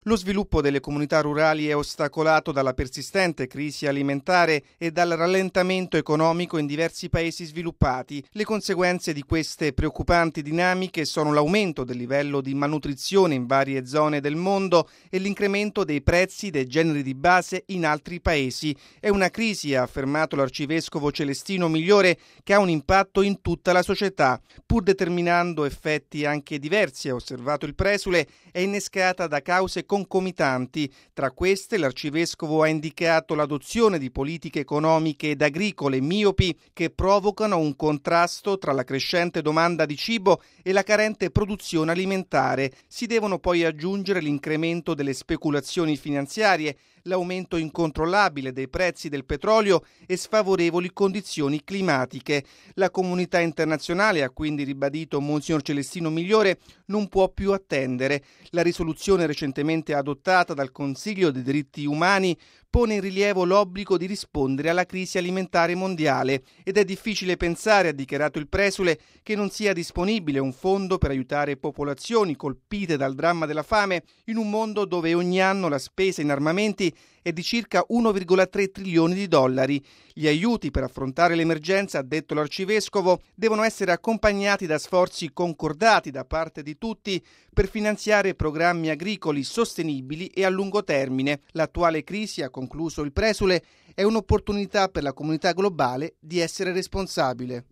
Lo sviluppo delle comunità rurali è ostacolato dalla persistente crisi alimentare e dal rallentamento economico in diversi paesi sviluppati. Le conseguenze di queste preoccupanti dinamiche sono l'aumento del livello di malnutrizione in varie zone del mondo e l'incremento dei prezzi dei generi di base in altri paesi. È una crisi, ha affermato l'arcivescovo Celestino Migliore, che ha un impatto in tutta la società. Pur determinando effetti anche diversi, ha osservato il presule, è innescata da cause concomitanti. Tra queste l'arcivescovo ha indicato l'adozione di politiche economiche ed agricole miopi che provocano un contrasto tra la crescente domanda di cibo e la carente produzione alimentare. Si devono poi aggiungere l'incremento delle speculazioni finanziarie, l'aumento incontrollabile dei prezzi del petrolio e sfavorevoli condizioni climatiche. La comunità internazionale, ha quindi ribadito Monsignor Celestino Migliore, non può più attendere. La risoluzione recentemente adottata dal Consiglio dei diritti umani pone in rilievo l'obbligo di rispondere alla crisi alimentare mondiale ed è difficile pensare, ha dichiarato il presule, che non sia disponibile un fondo per aiutare popolazioni colpite dal dramma della fame in un mondo dove ogni anno la spesa in armamenti è di circa 1,3 trilioni di dollari. Gli aiuti per affrontare l'emergenza, ha detto l'arcivescovo, devono essere accompagnati da sforzi concordati da parte di tutti per finanziare programmi agricoli sostenibili e a lungo termine. L'attuale crisi, ha concluso il presule, è un'opportunità per la comunità globale di essere responsabile.